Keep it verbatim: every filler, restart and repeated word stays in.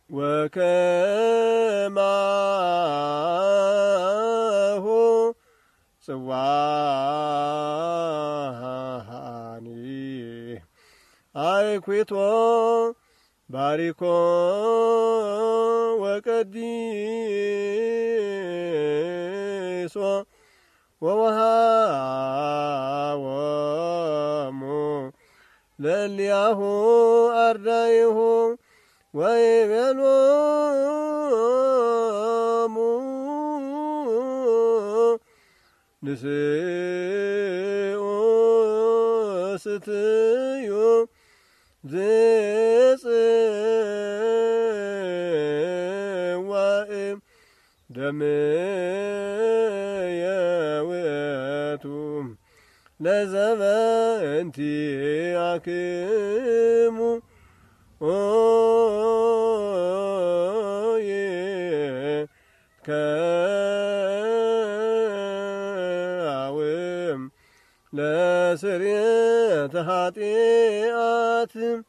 ወከማሁ ጽዋሃኒ አይኩቶ ባሪኮ ወቀዲሶ ወወሃቦሙ ለእልያሁ አርዳኢሁ ወይቤሎሙ ንስኡ ስትዩ ዘጽዋዕ ደምየ ውእቱ ለዘበእንቲአክሙ ይትከአውም ለስርየተ ኃጢአት